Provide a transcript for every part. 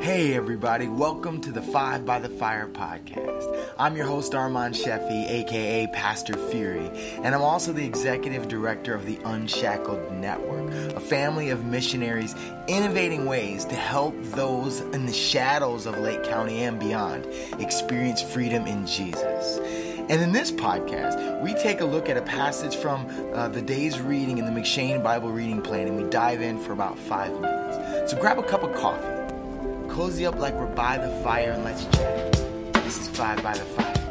Hey everybody, welcome to the Five by the Fire podcast. I'm your host Armand Sheffy, aka Pastor Fury, and I'm also the executive director of the Unshackled Network, a family of missionaries innovating ways to help those in the shadows of Lake County and beyond experience freedom in Jesus. And in this podcast, we take a look at a passage from the day's reading in the McShane Bible reading plan, and we dive in for about 5 minutes. So grab a cup of coffee. Cozy up like we're by the fire and let's chat. This is Five by the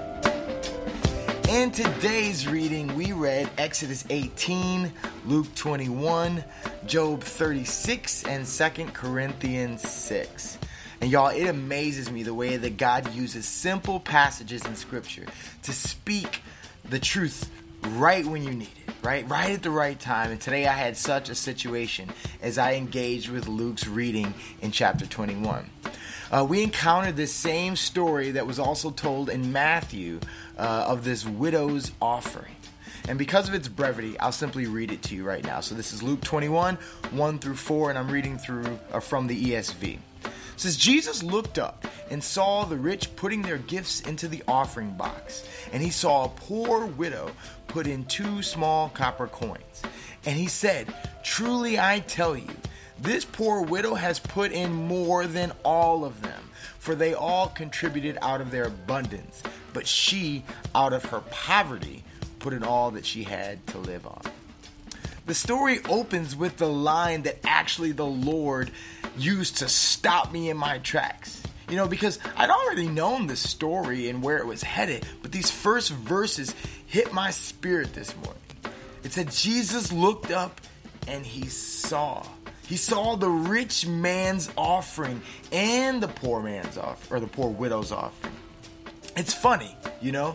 Fire. In today's reading, we read Exodus 18, Luke 21, Job 36, and 2 Corinthians 6. And y'all, it amazes me the way that God uses simple passages in Scripture to speak the truth right when you need it, right at the right time. And today I had such a situation as I engaged with Luke's reading in chapter 21. We encountered this same story that was also told in Matthew of this widow's offering. And because of its brevity, I'll simply read it to you right now. So this is Luke 21, 1 through 4, and I'm reading from the ESV. It says, Jesus looked up and saw the rich putting their gifts into the offering box. And he saw a poor widow put in 2 small copper coins. And he said, "Truly I tell you, this poor widow has put in more than all of them, for they all contributed out of their abundance. But she, out of her poverty, put in all that she had to live on." The story opens with the line that actually the Lord used to stop me in my tracks. You know, because I'd already known the story and where it was headed, but these first verses hit my spirit this morning. It said, Jesus looked up and he saw. He saw the rich man's offering and the poor man's offering, or the poor widow's offering. It's funny, you know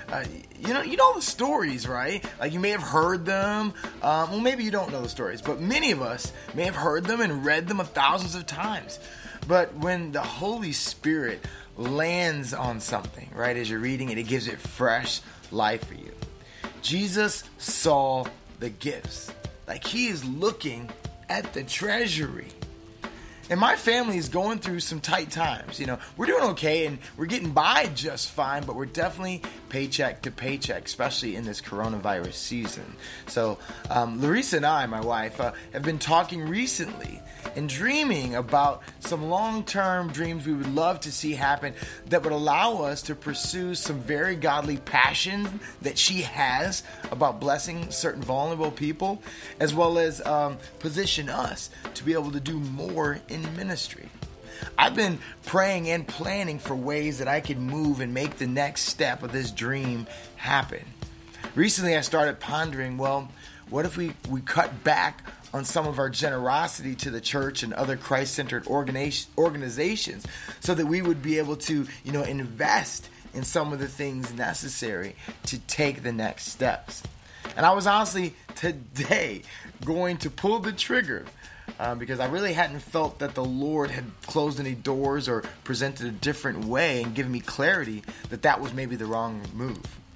the stories, right? Like, you may have heard them. Well, maybe you don't know the stories, but many of us may have heard them and read them thousands of times. But when the Holy Spirit lands on something, right, as you're reading it, it gives it fresh life for you. Jesus saw the gifts. Like, he is looking at the treasury. And my family is going through some tight times. You know, we're doing okay and we're getting by just fine, but we're definitely paycheck to paycheck, especially in this coronavirus season. So Larissa and I, my wife, have been talking recently and dreaming about some long-term dreams we would love to see happen that would allow us to pursue some very godly passion that she has about blessing certain vulnerable people, as well as position us to be able to do more in ministry. I've been praying and planning for ways that I could move and make the next step of this dream happen. Recently, I started pondering, well, what if we cut back on some of our generosity to the church and other Christ-centered organizations so that we would be able to, invest in some of the things necessary to take the next steps. And I was honestly today going to pull the trigger because I really hadn't felt that the Lord had closed any doors or presented a different way and given me clarity that was maybe the wrong move.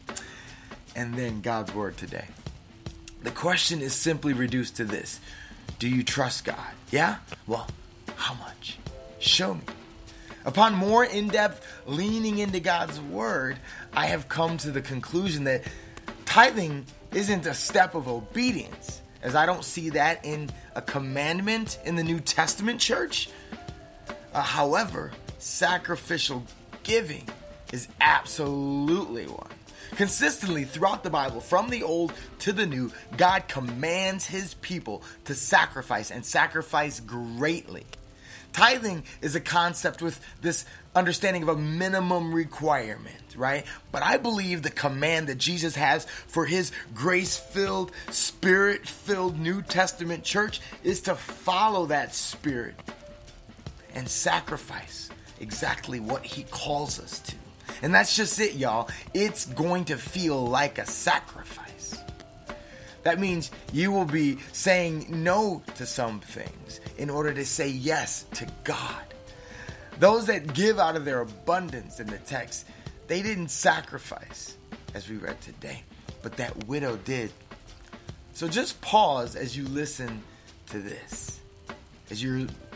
And then God's word today. The question is simply reduced to this. Do you trust God? Yeah? Well, how much? Show me. Upon more in-depth leaning into God's word, I have come to the conclusion that tithing isn't a step of obedience, as I don't see that in a commandment in the New Testament church. However, sacrificial giving is absolutely one. Consistently throughout the Bible, from the Old to the New, God commands his people to sacrifice and sacrifice greatly. Tithing is a concept with this understanding of a minimum requirement, right? But I believe the command that Jesus has for his grace-filled, spirit-filled New Testament church is to follow that spirit and sacrifice exactly what he calls us to. And that's just it, y'all. It's going to feel like a sacrifice. That means you will be saying no to some things in order to say yes to God. Those that give out of their abundance in the text, they didn't sacrifice, as we read today, but that widow did. So just pause as you listen to this, as you're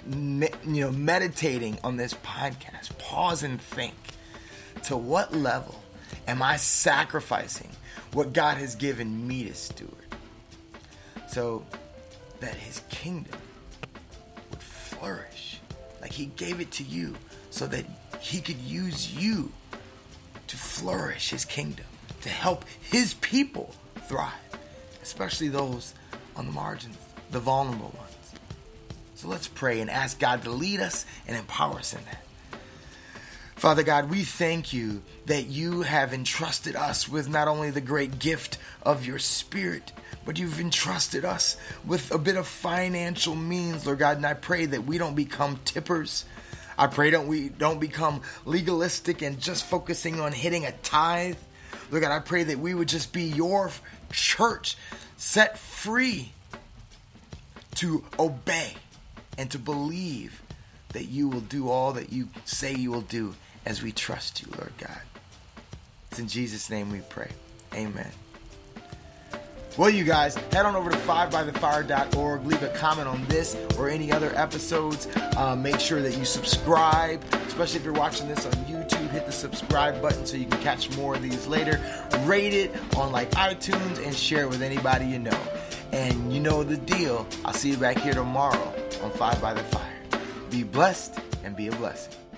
meditating on this podcast, pause and think, to what level am I sacrificing what God has given me to steward so that his kingdom would flourish? Like he gave it to you so that he could use you to flourish his kingdom, to help his people thrive, especially those on the margins, the vulnerable ones. So let's pray and ask God to lead us and empower us in that. Father God, we thank you that you have entrusted us with not only the great gift of your Spirit, but you've entrusted us with a bit of financial means, Lord God. And I pray that we don't become tippers. I pray we don't become legalistic and just focusing on hitting a tithe. Lord God, I pray that we would just be your church set free to obey and to believe that you will do all that you say you will do as we trust you, Lord God. It's in Jesus' name we pray. Amen. Well, you guys, head on over to 5bythefire.org. Leave a comment on this or any other episodes. Make sure that you subscribe, especially if you're watching this on YouTube. Hit the subscribe button so you can catch more of these later. Rate it on iTunes and share it with anybody you know. And you know the deal. I'll see you back here tomorrow on 5 by the Fire. Be blessed and be a blessing.